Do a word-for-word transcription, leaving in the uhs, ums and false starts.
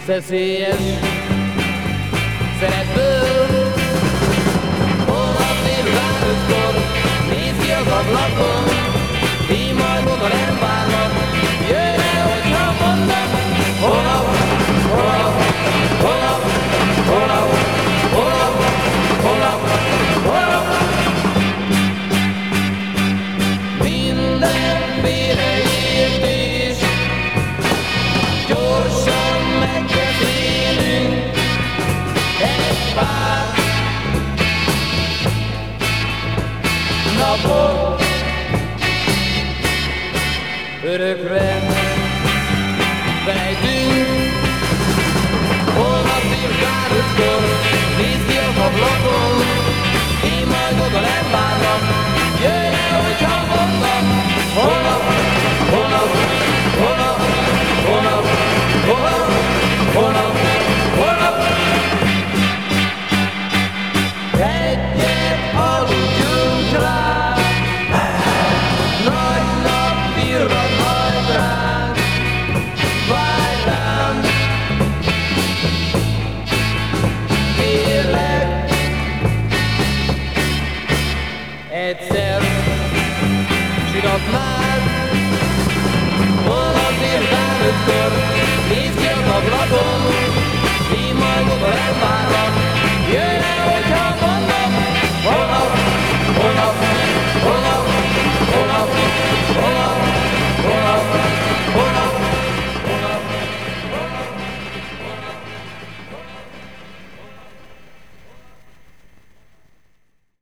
Szeszélyes szeretből. Holnap délután ötkor nézd ki az ablakon, én majd oda nem várnak, jöjjön, hogyha mondom. Holnap, holnap, holnap, holnap, holnap, holnap, holnap. Mindenféle értés, gyorsan megbeszélünk egy pár napot, örökre